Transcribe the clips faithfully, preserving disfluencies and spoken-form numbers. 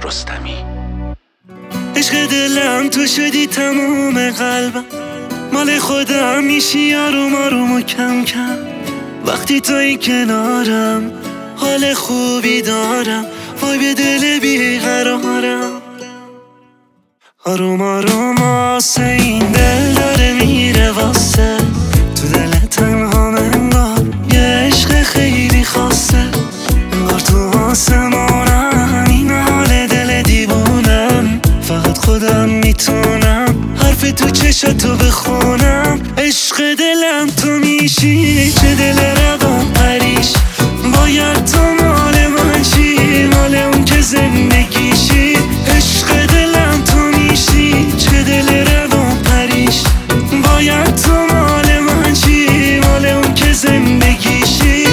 رستمی. عشق دلم تو شدی تموم قلبم، مال خودم میشی آروم آروم و کم کم. وقتی توی کنارم حال خوبی دارم، وای به دل بیقرارم. آروم آروم آسه این دل داره میره واسه، تو دل تنها انگار یه عشق خیلی خاصه. انگار تو آسمانم این حال دل دیوونم، فقط خودم میتونم حرف تو چشاتو بخونم. عشق دلم تو میشی، چه دل روان پریش، باید تو مال من چی، مال اون که زندگیشی. عشق دلم تو میشی، چه دل روان پریش، باید تو مال من چی، مال اون که زندگیشی.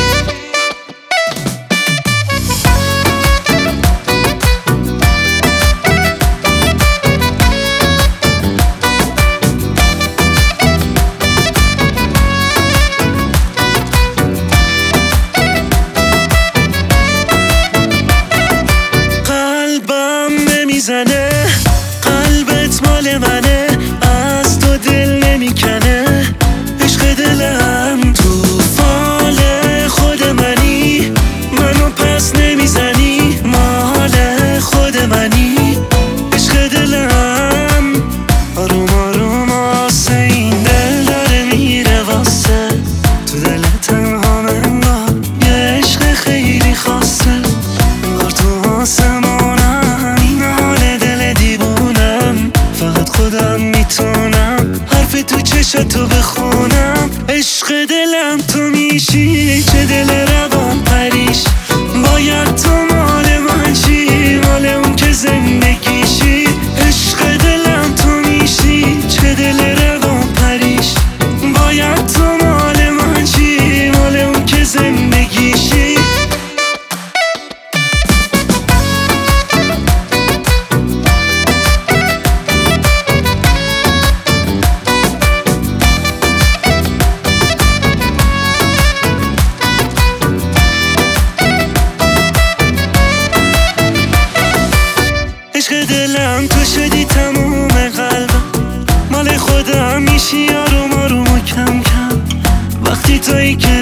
نمیزنه قلبت مال منه، از تو دل نمیکنه. عشق دلم تو فال خود منی، منو پس نمیزنی، مال خود منی. عشق دلم آروم آروم آسه این دل داره میره واسه، تو دل تنها انگار یه عشق خیلی خاصه. انگار تو آسمانم این حال دل دیوونم، فقط خودم میتونم حرف تو چشاتو بخونم. عشق دلم تو میشی، چه دل روان پریش، باید تو مال من چی، مال اون که زندگیشی. عشق دلم تو میشی، چه دل روان پریش، باید تو مال من چی، مال اون که زندگیشی. عشق دلم تو شدی تموم قلبم، مال خودم میشی آروم آروم و کم کم. وقتی توی که